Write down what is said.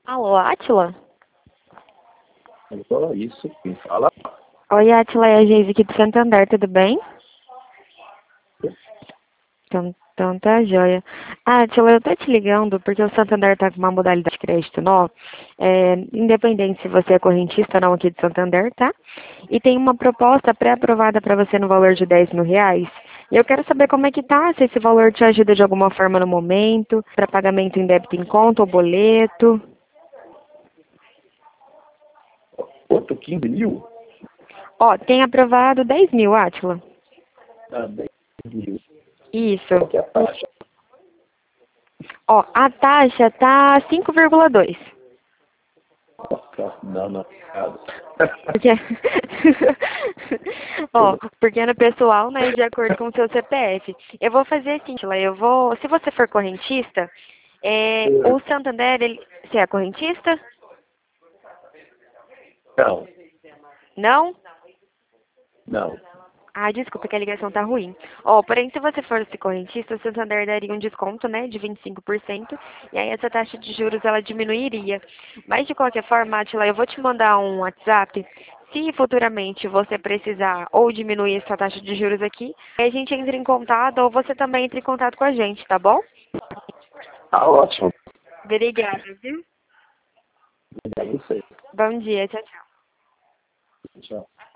Alô, Átila? Alô, isso, quem fala? Oi, Átila, é a Geise aqui do Santander, tudo bem? Então tá joia. Átila, eu tô te ligando porque o Santander tá com uma modalidade de crédito nova, independente se você é correntista ou não aqui de Santander, tá? E tem uma proposta pré-aprovada para você no valor de R$ 10.000. E eu quero saber como é que tá, se esse valor te ajuda de alguma forma no momento, para pagamento em débito em conta ou boleto. Outro 15 mil? Ó, tem aprovado 10.000, Átila. Ah, 10 mil. Isso. Qual que é a taxa? Ó, a taxa tá 5,2. Nossa, não, errado. Porque... Ó, porque é no pessoal, né, de acordo com o seu CPF. Eu vou fazer assim, Tila, se você for correntista, o Santander, você é correntista? Não, Não? não. Ah, desculpa que a ligação tá ruim. Ó, porém, se você fosse correntista, o Santander daria um desconto, né, de 25%, e aí essa taxa de juros, ela diminuiria. Mas, de qualquer forma, Atila, eu vou te mandar um WhatsApp. Se futuramente você precisar ou diminuir essa taxa de juros aqui, aí a gente entra em contato ou você também entra em contato com a gente, tá bom? Tá ótimo. Obrigada, viu? É isso aí. Bom dia, tchau, tchau. Tchau.